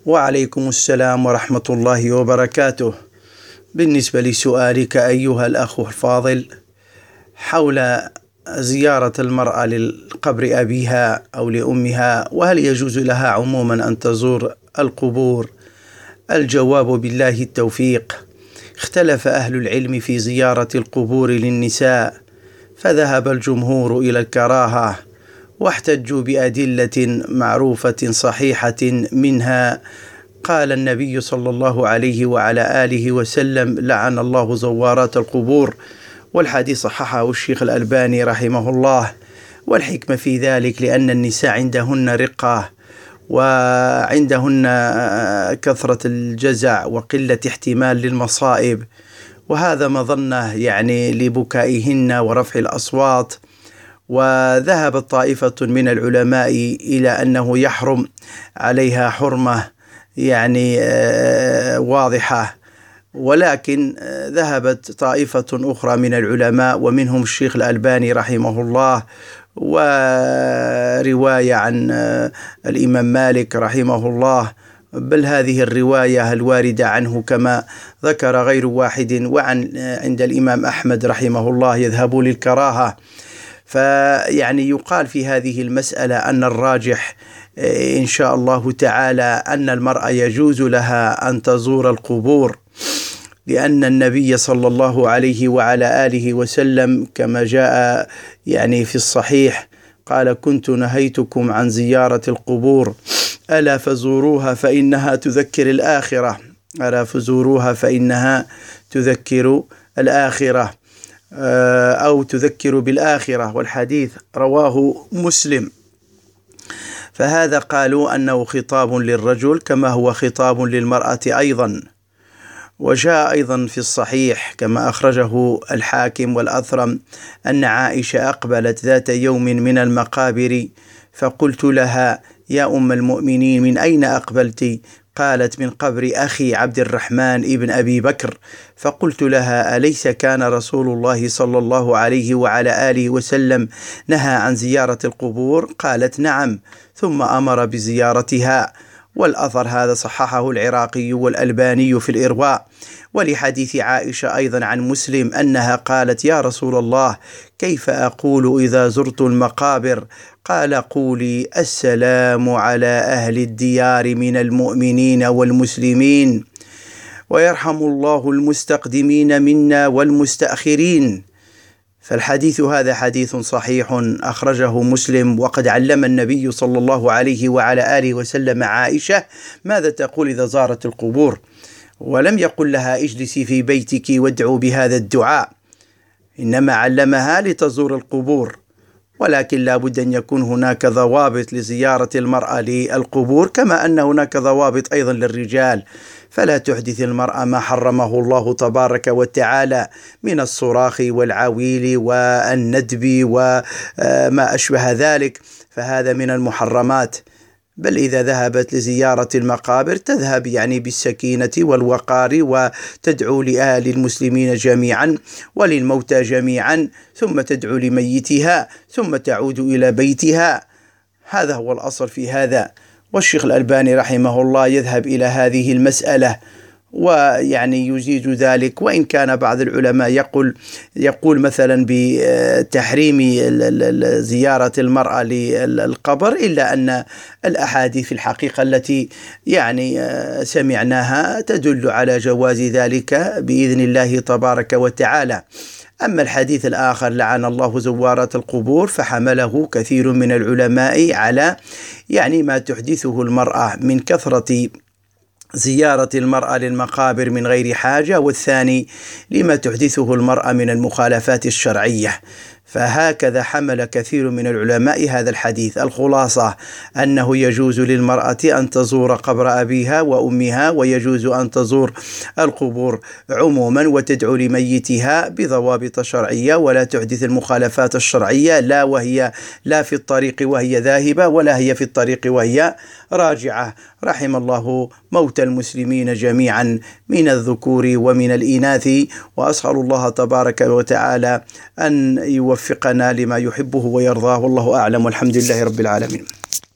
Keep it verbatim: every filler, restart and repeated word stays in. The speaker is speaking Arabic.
وعليكم السلام ورحمة الله وبركاته. بالنسبة لسؤالك أيها الأخ الفاضل حول زيارة المرأة لقبر أبيها أو لأمها، وهل يجوز لها عموما أن تزور القبور؟ الجواب بالله التوفيق. اختلف أهل العلم في زيارة القبور للنساء، فذهب الجمهور إلى الكراهة، واحتجوا بأدلة معروفة صحيحة، منها قال النبي صلى الله عليه وعلى آله وسلم: لعن الله زوارات القبور، والحديث صححه الشيخ الألباني رحمه الله. والحكمة في ذلك لأن النساء عندهن رقة، وعندهن كثرة الجزع وقلة احتمال للمصائب، وهذا مظنة يعني لبكائهن ورفع الأصوات. وذهبت طائفة من العلماء إلى أنه يحرم عليها حرمة يعني واضحة، ولكن ذهبت طائفة أخرى من العلماء ومنهم الشيخ الألباني رحمه الله، ورواية عن الإمام مالك رحمه الله، بل هذه الرواية الواردة عنه كما ذكر غير واحد، وعن عند الإمام أحمد رحمه الله يذهب للكراهة. فيعني يقال في هذه المسألة أن الراجح إن شاء الله تعالى أن المرأة يجوز لها أن تزور القبور، لأن النبي صلى الله عليه وعلى آله وسلم كما جاء يعني في الصحيح قال: كنت نهيتكم عن زيارة القبور ألا فزوروها فإنها تذكر الآخرة، ألا فزوروها فإنها تذكر الآخرة أو تذكر بالآخرة، والحديث رواه مسلم. فهذا قالوا أنه خطاب للرجل كما هو خطاب للمرأة أيضا. وجاء أيضا في الصحيح كما أخرجه الحاكم والأثرم أن عائشة أقبلت ذات يوم من المقابر، فقلت لها: يا أم المؤمنين، من أين أقبلت؟ قالت: من قبر أخي عبد الرحمن ابن أبي بكر. فقلت لها: أليس كان رسول الله صلى الله عليه وعلى آله وسلم نهى عن زيارة القبور؟ قالت: نعم، ثم أمر بزيارتها. والأثر هذا صححه العراقي والألباني في الإرواء. ولحديث عائشة أيضا عن مسلم أنها قالت: يا رسول الله، كيف أقول إذا زرت المقابر؟ قال: قولي: السلام على أهل الديار من المؤمنين والمسلمين، ويرحم الله المستقدمين منا والمستأخرين. فالحديث هذا حديث صحيح أخرجه مسلم. وقد علم النبي صلى الله عليه وعلى آله وسلم عائشة ماذا تقول إذا زارت القبور، ولم يقل لها: اجلسي في بيتك وادعوا بهذا الدعاء، إنما علمها لتزور القبور. ولكن لا بد أن يكون هناك ضوابط لزيارة المرأة للقبور، كما أن هناك ضوابط أيضا للرجال، فلا تحدث المرأة ما حرمه الله تبارك وتعالى من الصراخ والعويل والندب وما أشبه ذلك، فهذا من المحرمات. بل إذا ذهبت لزيارة المقابر تذهب يعني بالسكينة والوقار، وتدعو لأهل المسلمين جميعا وللموتى جميعا، ثم تدعو لميتها، ثم تعود إلى بيتها. هذا هو الأصل في هذا. والشيخ الألباني رحمه الله يذهب إلى هذه المسألة ويعني يزيد ذلك، وإن كان بعض العلماء يقول يقول مثلا بتحريم زيارة المرأة للقبر، إلا أن الأحاديث في الحقيقة التي يعني سمعناها تدل على جواز ذلك بإذن الله تبارك وتعالى. أما الحديث الآخر لعن الله زوارات القبور فحمله كثير من العلماء على يعني ما تحدثه المرأة من كثرة زيارة المرأة للمقابر من غير حاجة، والثاني لما تحدثه المرأة من المخالفات الشرعية. فهكذا حمل كثير من العلماء هذا الحديث. الخلاصة أنه يجوز للمرأة أن تزور قبر أبيها وأمها، ويجوز أن تزور القبور عموما وتدعو لميتها بضوابط شرعية، ولا تحدث المخالفات الشرعية، لا وهي لا في الطريق وهي ذاهبة، ولا هي في الطريق وهي راجعة. رحم الله موتى المسلمين جميعا من الذكور ومن الإناث، وأسأل الله تبارك وتعالى أن يوفقنا لما يحبه ويرضاه، والله أعلم، والحمد لله رب العالمين.